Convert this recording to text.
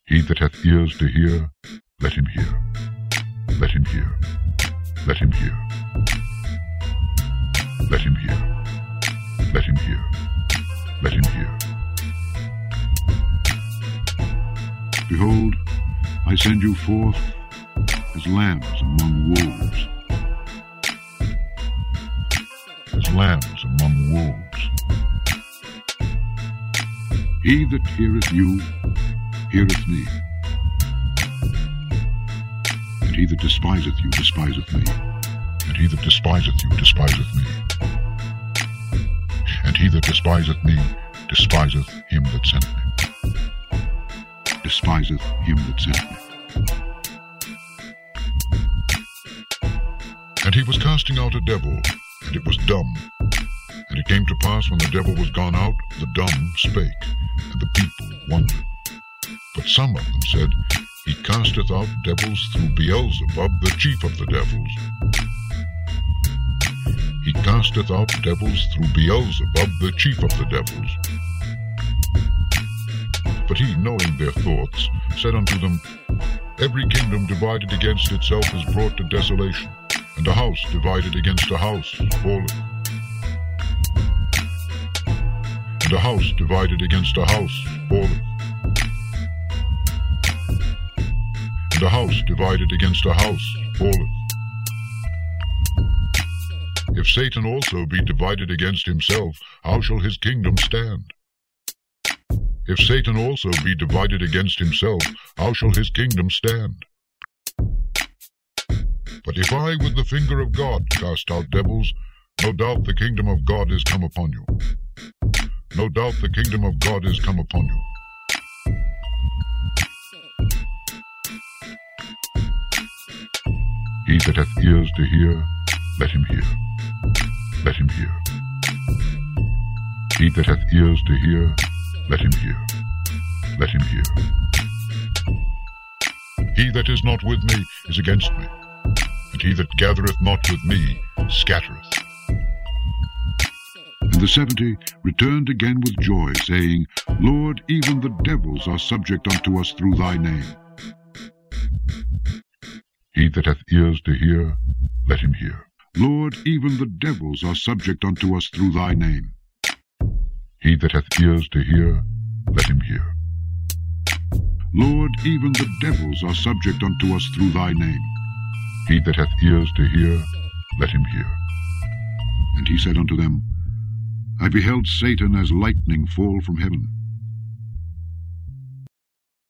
He that hath ears to hear, let him hear. Let him hear. Let him hear. Let him hear. Let him hear. Let him hear. Behold, I send you forth as lambs among wolves. As lambs among wolves. He that heareth you, heareth me. And he that despiseth you, despiseth me. And he that despiseth you, despiseth me. And he that despiseth me, despiseth him that sent me. Despiseth him that sent me. And he was casting out a devil, and it was dumb. And it came to pass, when the devil was gone out, the dumb spake, and the people wondered. But some of them said, He casteth out devils through Beelzebub, the chief of the devils. He casteth out devils through Beelzebub, the chief of the devils. But he, knowing their thoughts, said unto them, Every kingdom divided against itself is brought to desolation, and a house divided against a house falleth. And a house divided against a house falleth. And a house divided against a house falleth. If Satan also be divided against himself, how shall his kingdom stand? If Satan also be divided against himself, how shall his kingdom stand? But if I with the finger of God cast out devils, no doubt the kingdom of God is come upon you. No doubt the kingdom of God is come upon you. He that hath ears to hear, let him hear. Let him hear. He that hath ears to hear, let him hear. Let him hear. He that is not with me is against me, and he that gathereth not with me scattereth. And the 70 returned again with joy, saying, Lord, even the devils are subject unto us through thy name. He that hath ears to hear, let him hear. Lord, even the devils are subject unto us through thy name. He that hath ears to hear, let him hear. Lord, even the devils are subject unto us through thy name. He that hath ears to hear, let him hear. And he said unto them, I beheld Satan as lightning fall from heaven.